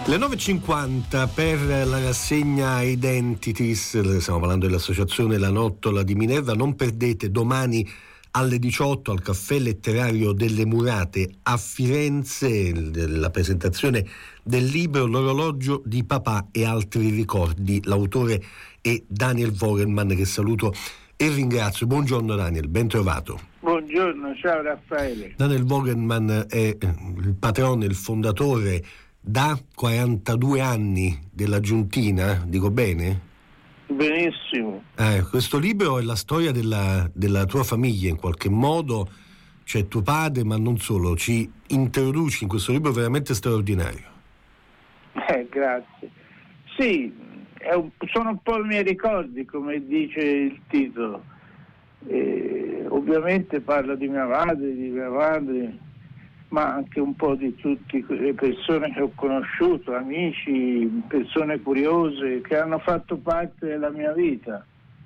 Le 9.50 per la rassegna Identities, stiamo parlando dell'associazione La Nottola di Minerva. Non perdete domani alle 18 al Caffè Letterario delle Murate a Firenze la presentazione del libro L'orologio di papà e altri ricordi. L'autore è Daniel Vogelmann, che saluto e ringrazio. Buongiorno Daniel, ben trovato. Buongiorno, ciao Raffaele. Daniel Vogelmann è il patrono, il fondatore da 42 anni della Giuntina, dico bene? Benissimo. Questo libro è la storia della tua famiglia in qualche modo, c'è tuo padre, ma non solo, ci introduci in questo libro veramente straordinario. Grazie. Sì, sono un po' i miei ricordi, come dice il titolo. Ovviamente parla di mia madre, di mia madre, ma anche un po' di tutte le persone che ho conosciuto, amici, persone curiose che hanno fatto parte della mia vita.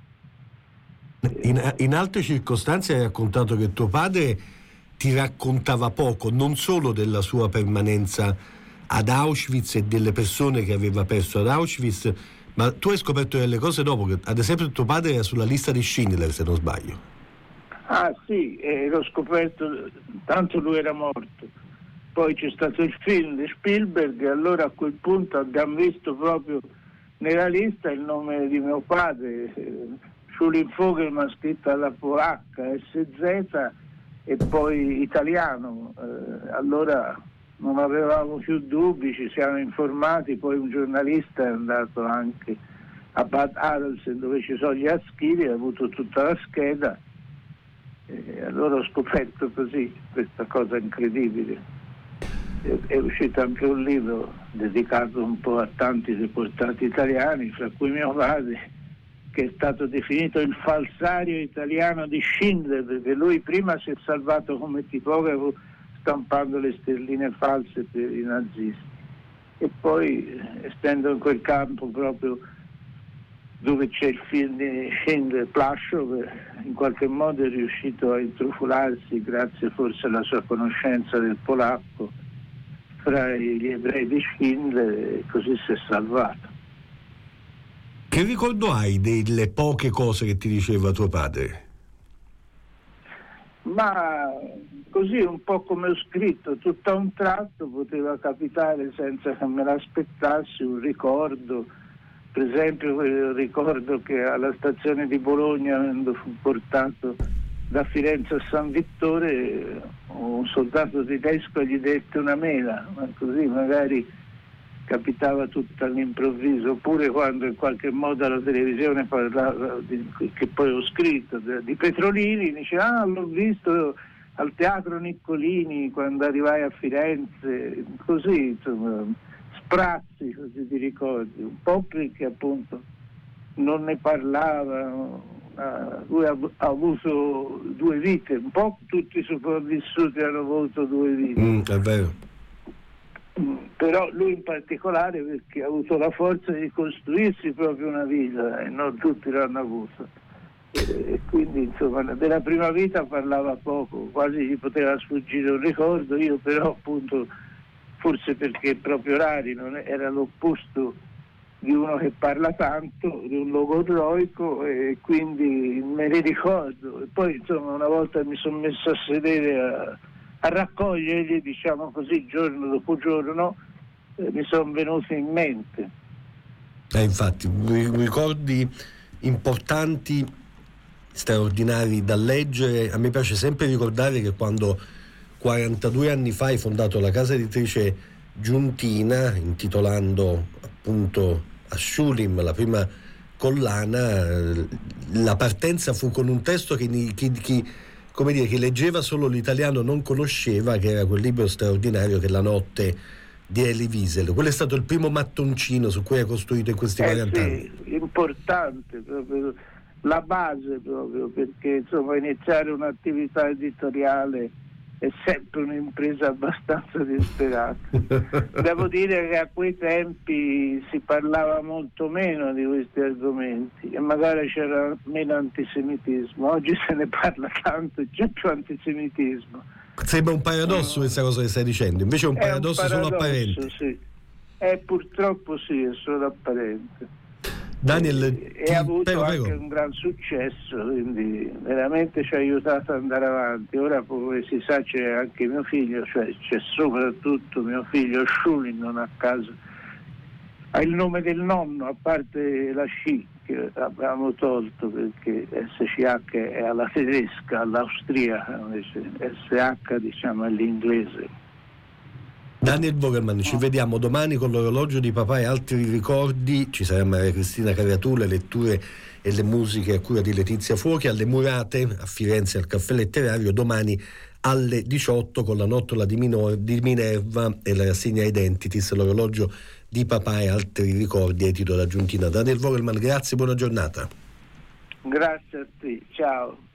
In altre circostanze hai raccontato che tuo padre ti raccontava poco, non solo della sua permanenza ad Auschwitz e delle persone che aveva perso ad Auschwitz, ma tu hai scoperto delle cose dopo, che ad esempio tuo padre era sulla lista di Schindler, se non sbaglio. Ah sì, l'ho scoperto, tanto lui era morto. Poi c'è stato il film di Spielberg e allora a quel punto abbiamo visto proprio nella lista il nome di mio padre, Schulin Vogelmann scritto alla polacca, SZ e poi italiano. Allora non avevamo più dubbi, ci siamo informati, poi un giornalista è andato anche a Bad Arolsen dove ci sono gli archivi, ha avuto tutta la scheda. E allora ho scoperto così questa cosa incredibile. È uscito anche un libro dedicato un po' a tanti deportati italiani, fra cui mio padre, che è stato definito il falsario italiano di Schindler, perché lui prima si è salvato come tipografo stampando le sterline false per i nazisti e poi, essendo in quel campo proprio dove c'è il film di Schindler, Plaszow, in qualche modo è riuscito a intrufolarsi, grazie forse alla sua conoscenza del polacco, fra gli ebrei di Schindler, e così si è salvato. Che ricordo hai delle poche cose che ti diceva tuo padre? Ma così un po' come ho scritto, tutto a un tratto poteva capitare senza che me l'aspettassi un ricordo. Per esempio ricordo che alla stazione di Bologna, quando fu portato da Firenze a San Vittore, un soldato tedesco gli dette una mela, ma così magari capitava tutto all'improvviso, oppure quando in qualche modo alla televisione parlava, che poi ho scritto, di Petrolini, dice l'ho visto al Teatro Niccolini quando arrivai a Firenze, così insomma, sprazzi così di ricordi, un po' perché appunto non ne parlava. Lui ha avuto due vite, un po' tutti i sopravvissuti hanno avuto due vite. È vero. Però lui in particolare, perché ha avuto la forza di costruirsi proprio una vita e non tutti l'hanno avuto, e quindi insomma della prima vita parlava poco, quasi gli poteva sfuggire un ricordo. Io però appunto, forse perché proprio Rari non era l'opposto di uno che parla tanto, di un logorroico, e quindi me ne ricordo. E poi insomma una volta mi sono messo a sedere a raccoglierli, diciamo così, giorno dopo giorno, mi sono venuti in mente. Infatti, ricordi importanti, straordinari da leggere. A me piace sempre ricordare che quando 42 anni fa hai fondato la casa editrice Giuntina, intitolando appunto a Schulim la prima collana, la partenza fu con un testo che come dire, chi leggeva solo l'italiano non conosceva, che era quel libro straordinario che è La notte di Elie Wiesel. Quello è stato il primo mattoncino su cui hai costruito in questi 40 anni. Importante, proprio la base, proprio perché insomma iniziare un'attività editoriale è sempre un'impresa abbastanza disperata. Devo dire che a quei tempi si parlava molto meno di questi argomenti e magari c'era meno antisemitismo. Oggi se ne parla tanto, c'è più antisemitismo. Sembra un paradosso questa cosa che stai dicendo, invece è un paradosso solo apparente. Sì. Purtroppo sì, è solo apparente. Daniel, e ha avuto anche prego. un gran successo, quindi veramente ci ha aiutato ad andare avanti. Ora, come si sa, c'è anche mio figlio, cioè c'è soprattutto mio figlio Schulin, non a caso ha il nome del nonno, a parte la sci che abbiamo tolto perché SCH è alla tedesca, all'austriaca, invece SH diciamo all'inglese. Daniel Vogelmann, ci vediamo domani con l'orologio di papà e altri ricordi. Ci sarà Maria Cristina Cariatù, le letture e le musiche a cura di Letizia Fuochi, alle Murate a Firenze al Caffè Letterario domani alle 18 con la nottola di Minerva e la rassegna Identities, l'orologio di papà e altri ricordi edito da Giuntina. Daniel Vogelmann, grazie, buona giornata. Grazie a te, ciao.